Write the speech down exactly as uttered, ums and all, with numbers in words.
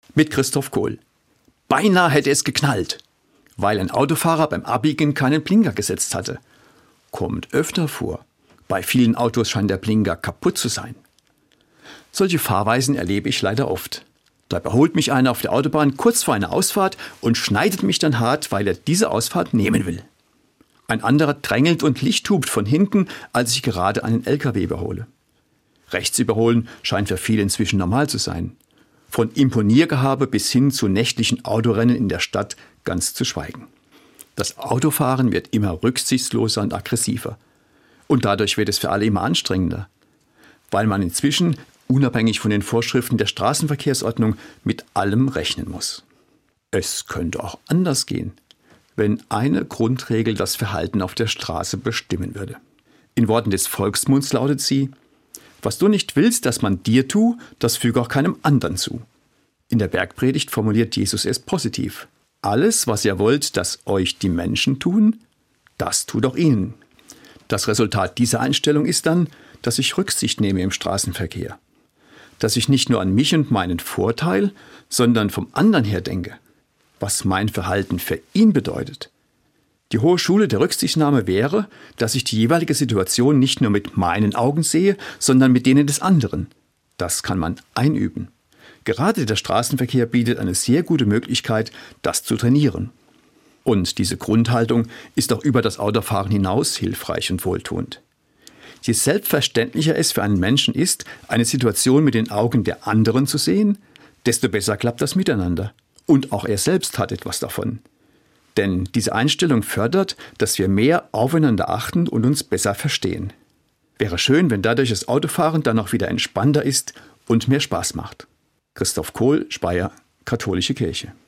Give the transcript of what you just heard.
mit Christoph Kohl. Beinahe hätte es geknallt, weil ein Autofahrer beim Abbiegen keinen Blinker gesetzt hatte. Kommt öfter vor. Bei vielen Autos scheint der Blinker kaputt zu sein. Solche Fahrweisen erlebe ich leider oft. Da überholt mich einer auf der Autobahn kurz vor einer Ausfahrt und schneidet mich dann hart, weil er diese Ausfahrt nehmen will. Ein anderer drängelt und lichthupt von hinten, als ich gerade einen L K W überhole. Rechts überholen scheint für viele inzwischen normal zu sein. Von Imponiergehabe bis hin zu nächtlichen Autorennen in der Stadt ganz zu schweigen. Das Autofahren wird immer rücksichtsloser und aggressiver. Und dadurch wird es für alle immer anstrengender. Weil man inzwischen, unabhängig von den Vorschriften der Straßenverkehrsordnung, mit allem rechnen muss. Es könnte auch anders gehen, wenn eine Grundregel das Verhalten auf der Straße bestimmen würde. In Worten des Volksmunds lautet sie: Was du nicht willst, dass man dir tu, das füge auch keinem anderen zu. In der Bergpredigt formuliert Jesus es positiv: Alles, was ihr wollt, dass euch die Menschen tun, das tut auch ihnen. Das Resultat dieser Einstellung ist dann, dass ich Rücksicht nehme im Straßenverkehr. Dass ich nicht nur an mich und meinen Vorteil, sondern vom anderen her denke, was mein Verhalten für ihn bedeutet. Die hohe Schule der Rücksichtnahme wäre, dass ich die jeweilige Situation nicht nur mit meinen Augen sehe, sondern mit denen des anderen. Das kann man einüben. Gerade der Straßenverkehr bietet eine sehr gute Möglichkeit, das zu trainieren. Und diese Grundhaltung ist auch über das Autofahren hinaus hilfreich und wohltuend. Je selbstverständlicher es für einen Menschen ist, eine Situation mit den Augen der anderen zu sehen, desto besser klappt das miteinander. Und auch er selbst hat etwas davon. Denn diese Einstellung fördert, dass wir mehr aufeinander achten und uns besser verstehen. Wäre schön, wenn dadurch das Autofahren dann auch wieder entspannter ist und mehr Spaß macht. Christoph Kohl, Speyer, Katholische Kirche.